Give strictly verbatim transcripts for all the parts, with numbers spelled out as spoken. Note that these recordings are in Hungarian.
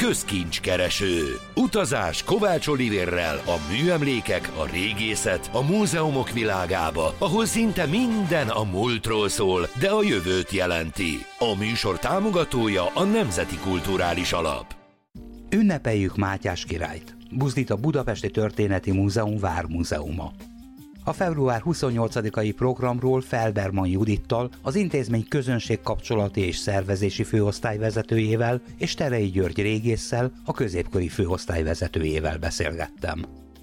közkincskereső. Utazás Kovács Olivérrel a műemlékek, a régészet, a múzeumok világába, ahol szinte minden a múltról szól, de a jövőt jelenti. A műsor támogatója a Nemzeti Kulturális Alap. Ünnepeljük Mátyás királyt. Buzdít a Budapesti Történeti Múzeum Vármúzeuma. A február huszonnyolcadikai programról Felberman Judittal, az intézmény közönségkapcsolati és szervezési főosztály vezetőjével és Terei György régésszel, a középkori főosztály vezetőjével beszélgettem.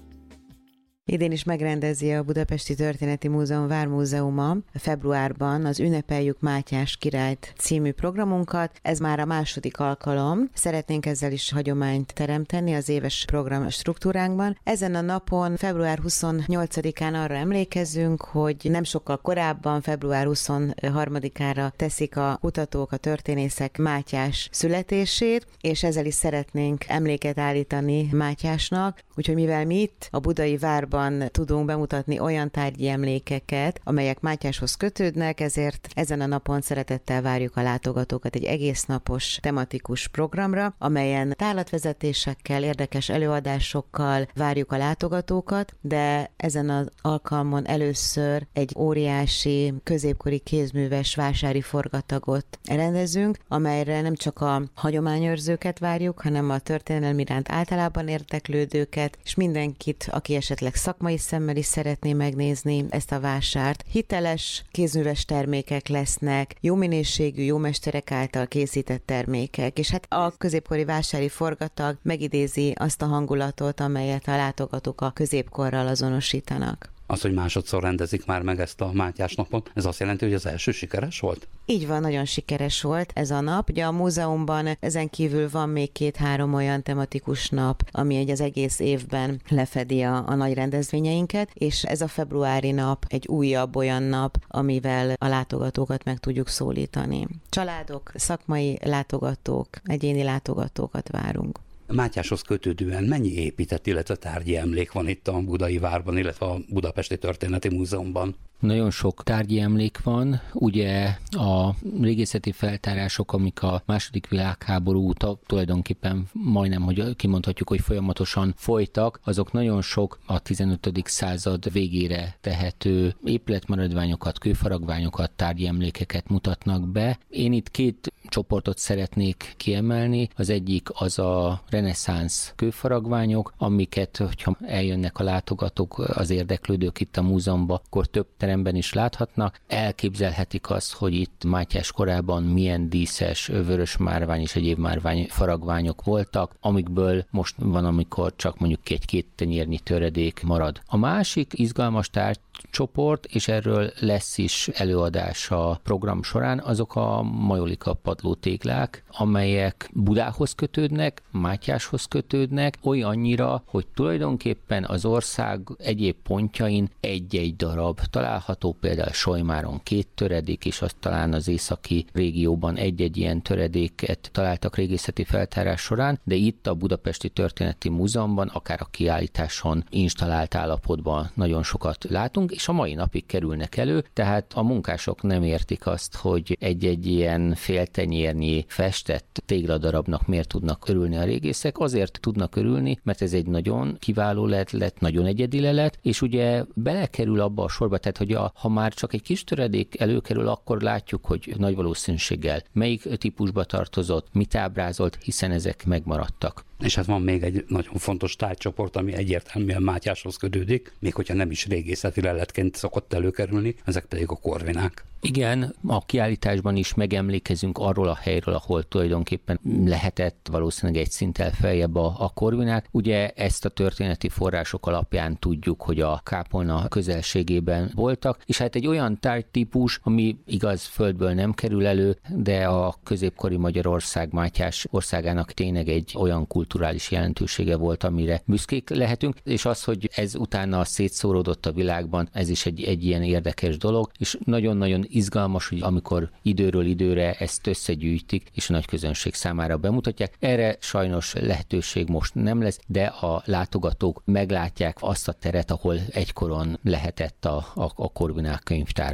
Idén is megrendezi a Budapesti Történeti Múzeum Vármúzeuma februárban az Ünnepeljük Mátyás királyt című programunkat. Ez már a második alkalom. Szeretnénk ezzel is hagyományt teremteni az éves program struktúránkban. Ezen a napon, február huszonnyolcadikán arra emlékezzünk, hogy nem sokkal korábban, február huszonharmadikára teszik a kutatók, a történészek Mátyás születését, és ezzel is szeretnénk emléket állítani Mátyásnak. Úgyhogy mivel mi itt a budai várban tudunk bemutatni olyan tárgyi emlékeket, amelyek Mátyáshoz kötődnek, ezért ezen a napon szeretettel várjuk a látogatókat egy egész napos tematikus programra, amelyen tárlatvezetésekkel, érdekes előadásokkal várjuk a látogatókat, de ezen az alkalmon először egy óriási középkori kézműves vásári forgatagot rendezünk, amelyre nem csak a hagyományőrzőket várjuk, hanem a történelem iránt általában érdeklődőket, és mindenkit, aki esetleg szakmai szemmel is szeretné megnézni ezt a vásárt. Hiteles kézműves termékek lesznek, jó minőségű, jó mesterek által készített termékek, és hát a középkori vásári forgatag megidézi azt a hangulatot, amelyet a látogatók a középkorral azonosítanak. Az, hogy másodszor rendezik már meg ezt a Mátyás napot, ez azt jelenti, hogy az első sikeres volt? Így van, nagyon sikeres volt ez a nap. Ugye a múzeumban ezen kívül van még két-három olyan tematikus nap, ami egy az egész évben lefedi a, a nagy rendezvényeinket, és ez a februári nap egy újabb olyan nap, amivel a látogatókat meg tudjuk szólítani. Családok, szakmai látogatók, egyéni látogatókat várunk. Mátyáshoz kötődően mennyi épített, illetve tárgyi emlék van itt a Budai Várban, illetve a Budapesti Történeti Múzeumban? Nagyon sok tárgyi emlék van, ugye a régészeti feltárások, amik a második világháború óta tulajdonképpen majdnem, hogy kimondhatjuk, hogy folyamatosan folytak, azok nagyon sok a tizenötödik század végére tehető épületmaradványokat, kőfaragványokat, tárgyi emlékeket mutatnak be. Én itt két csoportot szeretnék kiemelni. Az egyik az a reneszánsz kőfaragványok, amiket, hogyha eljönnek a látogatók, az érdeklődők itt a múzeumban, akkor több teremben is láthatnak. Elképzelhetik azt, hogy itt Mátyás korában milyen díszes, vörös márvány és egyéb márvány faragványok voltak, amikből most van, amikor csak mondjuk egy-két tenyérnyi töredék marad. A másik izgalmas tárgycsoport, és erről lesz is előadás a program során, azok a majolika padlótéglák, amelyek Budához kötődnek, Mátyáshoz kötődnek, olyannyira, hogy tulajdonképpen az ország egyéb pontjain egy-egy darab található, például Solymáron két töredék, és azt talán az északi régióban egy-egy ilyen töredéket találtak régészeti feltárás során, de itt a Budapesti Történeti Múzeumban, akár a kiállításon installált állapotban nagyon sokat látunk, és a mai napig kerülnek elő, tehát a munkások nem értik azt, hogy egy-egy ilyen féltenyérnyi festett tégladarabnak miért tudnak örülni a régészek. Azért tudnak örülni, mert ez egy nagyon kiváló lelet, lett, nagyon egyedi lelet, és ugye belekerül abba a sorba, tehát hogy a, ha már csak egy kis töredék előkerül, akkor látjuk, hogy nagy valószínűséggel melyik típusba tartozott, mit ábrázolt, hiszen ezek megmaradtak. És hát van még egy nagyon fontos tárgycsoport, ami egyértelműen Mátyáshoz kötődik, még hogyha nem is régészeti leletként szokott előkerülni, ezek pedig a korvinák. Igen, a kiállításban is megemlékezünk arról a helyről, ahol tulajdonképpen lehetett valószínűleg egy szinttel feljebb a, a korvinák. Ugye ezt a történeti források alapján tudjuk, hogy a kápolna közelségében voltak, és hát egy olyan tárgytípus, ami igaz földből nem kerül elő, de a középkori Magyarország Mátyás országának tényleg egy olyan kulturális jelentősége volt, amire büszkék lehetünk, és az, hogy ez utána szétszóródott a világban, ez is egy, egy ilyen érdekes dolog, és nagyon-nagyon izgalmas, hogy amikor időről időre ezt összegyűjtik, és a nagy közönség számára bemutatják. Erre sajnos lehetőség most nem lesz, de a látogatók meglátják azt a teret, ahol egykoron lehetett a, a, a korvinák könyvtára.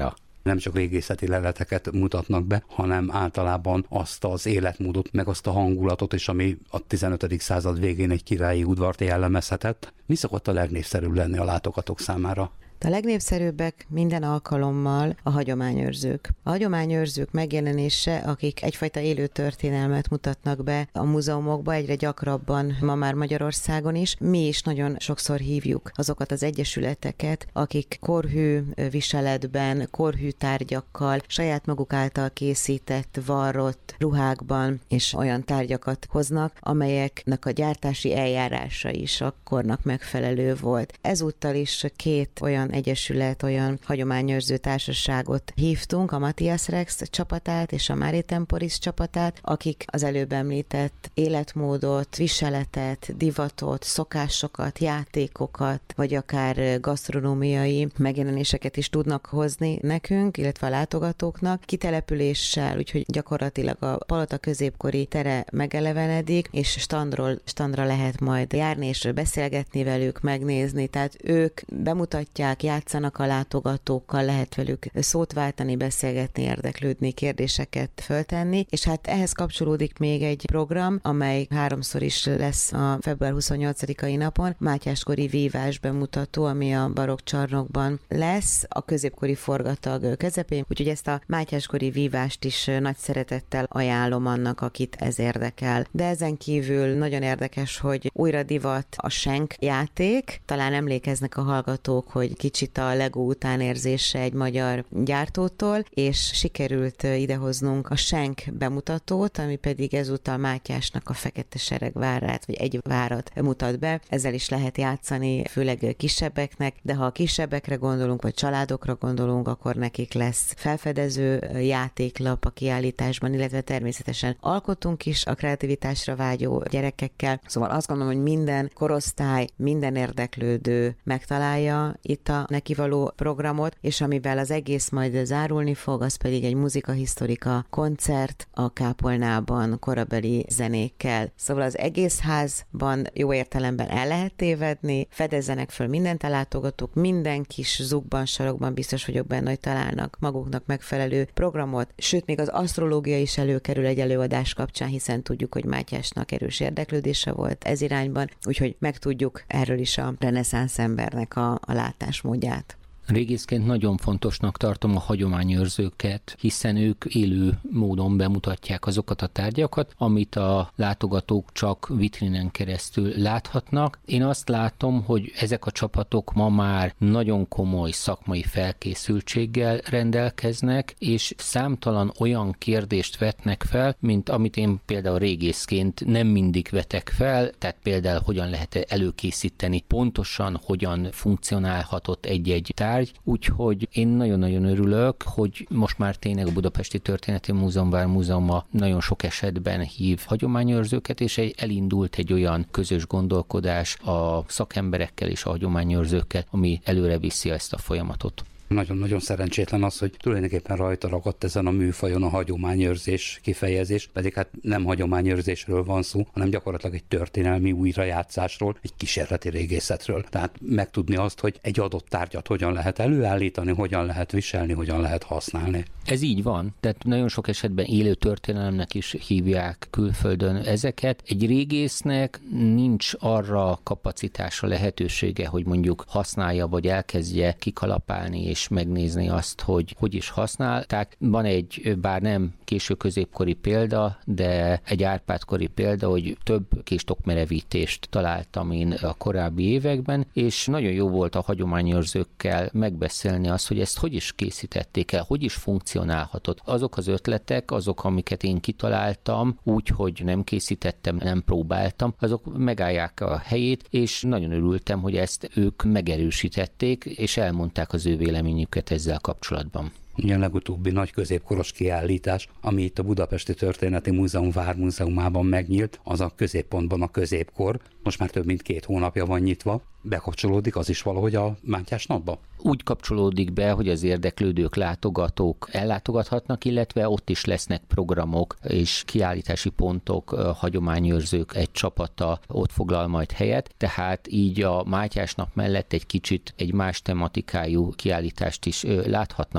nem csak régészeti leleteket mutatnak be, hanem általában azt az életmódot, meg azt a hangulatot is, ami a tizenötödik század végén egy királyi udvart jellemezhetett. Mi szokott a legnépszerűbb lenni a látogatók számára? A legnépszerűbbek minden alkalommal a hagyományőrzők. A hagyományőrzők megjelenése, akik egyfajta élő történelmet mutatnak be a múzeumokba, egyre gyakrabban ma már Magyarországon is. Mi is nagyon sokszor hívjuk azokat az egyesületeket, akik korhű viseletben, korhű tárgyakkal, saját maguk által készített, varrott ruhákban és olyan tárgyakat hoznak, amelyeknek a gyártási eljárása is akkornak megfelelő volt. Ezúttal is két olyan egyesület, olyan hagyományőrző társaságot hívtunk, a Matthias Rex csapatát és a Mare Temporis csapatát, akik az előbb említett életmódot, viseletet, divatot, szokásokat, játékokat, vagy akár gasztronómiai megjelenéseket is tudnak hozni nekünk, illetve a látogatóknak kitelepüléssel, úgyhogy gyakorlatilag a palota középkori tere megelevenedik, és standról standra lehet majd járni és beszélgetni velük, megnézni, tehát ők bemutatják, játszanak a látogatókkal, lehet velük szót váltani, beszélgetni, érdeklődni, kérdéseket föltenni, és hát ehhez kapcsolódik még egy program, amely háromszor is lesz a február huszonnyolcadikai napon, Mátyáskori vívás bemutató, ami a barokk csarnokban lesz, a középkori forgatag közepén, úgyhogy ezt a mátyáskori vívást is nagy szeretettel ajánlom annak, akit ez érdekel. De ezen kívül nagyon érdekes, hogy újra divat a Schenk játék, talán emlékeznek a hallgatók, hogy kicsit a Lego utánérzése egy magyar gyártótól, és sikerült idehoznunk a Schenk bemutatót, ami pedig ezúttal Mátyásnak a Fekete Sereg várát, vagy egy várat mutat be. Ezzel is lehet játszani, főleg kisebbeknek, de ha a kisebbekre gondolunk, vagy családokra gondolunk, akkor nekik lesz felfedező játéklap a kiállításban, illetve természetesen alkotunk is a kreativitásra vágyó gyerekekkel. Szóval azt gondolom, hogy minden korosztály, minden érdeklődő megtalálja itt a nekivaló programot, és amivel az egész majd zárulni fog, az pedig egy muzikahisztorika koncert a kápolnában korabeli zenékkel. Szóval az egész házban jó értelemben el lehet tévedni, fedezzenek föl mindent a látogatók, minden kis zugban, sarokban biztos vagyok benne, hogy találnak maguknak megfelelő programot, sőt, még az asztrológia is előkerül egy előadás kapcsán, hiszen tudjuk, hogy Mátyásnak erős érdeklődése volt ez irányban, úgyhogy megtudjuk erről is a reneszánsz embernek a, a látásmódját. Régészként nagyon fontosnak tartom a hagyományőrzőket, hiszen ők élő módon bemutatják azokat a tárgyakat, amit a látogatók csak vitrinen keresztül láthatnak. Én azt látom, hogy ezek a csapatok ma már nagyon komoly szakmai felkészültséggel rendelkeznek, és számtalan olyan kérdést vetnek fel, mint amit én például régészként nem mindig vetek fel, tehát például hogyan lehet előkészíteni pontosan, hogyan funkcionálhatott egy-egy tárgy. Úgyhogy én nagyon-nagyon örülök, hogy most már tényleg a Budapesti Történeti Múzeum Vármúzeuma nagyon sok esetben hív hagyományőrzőket, és egy, elindult egy olyan közös gondolkodás a szakemberekkel és a hagyományőrzőkkel, ami előre viszi ezt a folyamatot. Nagyon-nagyon szerencsétlen az, hogy tulajdonképpen rajta ragadt ezen a műfajon a hagyományőrzés kifejezés, pedig hát nem hagyományőrzésről van szó, hanem gyakorlatilag egy történelmi újrajátszásról, egy kísérleti régészetről. Tehát megtudni azt, hogy egy adott tárgyat hogyan lehet előállítani, hogyan lehet viselni, hogyan lehet használni. Ez így van, tehát nagyon sok esetben élő történelemnek is hívják külföldön ezeket. Egy régésznek nincs arra kapacitása, lehetősége, hogy mondjuk használja, vagy elkezdje kikalapálni és megnézni azt, hogy hogy is használták. Van egy, bár nem késő középkori példa, de egy árpádkori példa, hogy több kistokmerevítést találtam én a korábbi években, és nagyon jó volt a hagyományőrzőkkel megbeszélni azt, hogy ezt hogy is készítették el, hogy is funkcionálhatott. Azok az ötletek, azok, amiket én kitaláltam, úgy, hogy nem készítettem, nem próbáltam, azok megállják a helyét, és nagyon örültem, hogy ezt ők megerősítették, és elmondták az ő véleményüket ezzel kapcsolatban. A legutóbbi nagy középkoros kiállítás, ami itt a Budapesti Történeti Múzeum Vármúzeumában megnyílt, az a középpontban a középkor, most már több mint két hónapja van nyitva. Bekapcsolódik az is valahogy a Mátyás napba? Úgy kapcsolódik be, hogy az érdeklődők, látogatók ellátogathatnak, illetve ott is lesznek programok és kiállítási pontok, hagyományőrzők egy csapata ott foglal majd helyet, tehát így a Mátyás nap mellett egy kicsit egy más tematikájú kiállítást is láthatnak. Azt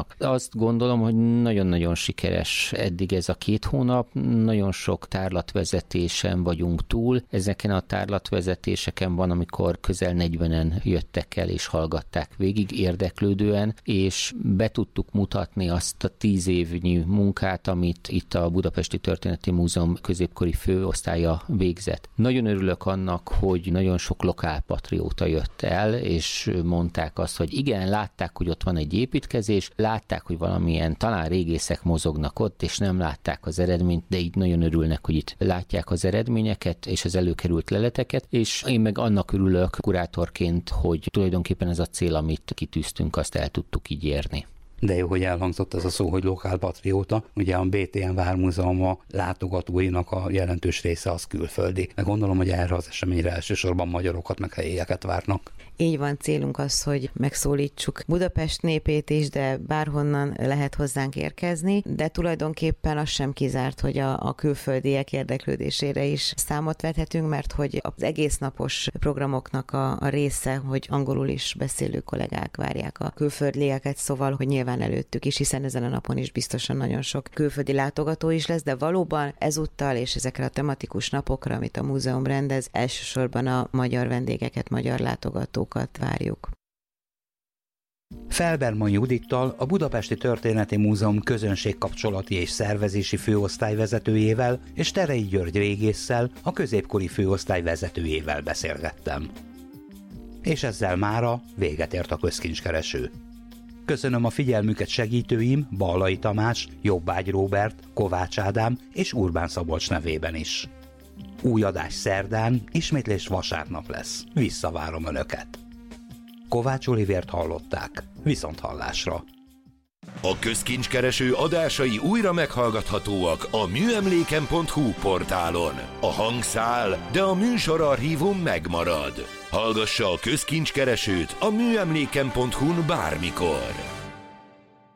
azt gondolom, hogy nagyon-nagyon sikeres eddig ez a két hónap. Nagyon sok tárlatvezetésen vagyunk túl. Ezeken a tárlatvezetéseken van, amikor közel negyvenen jöttek el és hallgatták végig érdeklődően, és be tudtuk mutatni azt a tíz évnyi munkát, amit itt a Budapesti Történeti Múzeum középkori főosztálya végzett. Nagyon örülök annak, hogy nagyon sok lokálpatrióta jött el, és mondták azt, hogy igen, látták, hogy ott van egy építkezés, látták, hogy valamilyen talán régészek mozognak ott, és nem látták az eredményt, de így nagyon örülnek, hogy itt látják az eredményeket és az előkerült leleteket, és én meg annak örülök kurátorként, hogy tulajdonképpen ez a cél, amit kitűztünk, azt el tudtuk így érni. De jó, hogy elhangzott ez a szó, hogy lokálpatrióta. Ugye a bé té em Vármúzeum látogatóinak a jelentős része az külföldi. Meg gondolom, hogy erre az eseményre elsősorban magyarokat meg helyieket várnak. Így van, célunk az, hogy megszólítsuk Budapest népét is, de bárhonnan lehet hozzánk érkezni, de tulajdonképpen az sem kizárt, hogy a, a külföldiek érdeklődésére is számot vethetünk, mert hogy az egésznapos programoknak a, a része, hogy angolul is beszélő kollégák várják a külföldieket, szóval, hogy nyilván előttük is, hiszen ezen a napon is biztosan nagyon sok külföldi látogató is lesz, de valóban ezúttal és ezekre a tematikus napokra, amit a múzeum rendez, elsősorban a magyar vendégeket, magyar látogatókat várjuk. Felbermai Judittal, a Budapesti Történeti Múzeum közönségkapcsolati és szervezési főosztály vezetőjével és Terei György régésszel, a középkori főosztály vezetőjével beszélgettem. És ezzel mára véget ért a közkincskereső. Köszönöm a figyelmüket segítőim Ballai Tamás, Jobbágy Róbert, Kovács Ádám és Urbán Szabolcs nevében is. Új adás szerdán, ismétlés vasárnap lesz. Visszavárom Önöket. Kovács Olivért hallották. Viszonthallásra. A közkincskereső adásai újra meghallgathatóak a műemléken pont hu portálon. A hang száll, de a műsorarchívum megmarad. Hallgassa a közkincskeresőt a műemléken pont hu-n bármikor.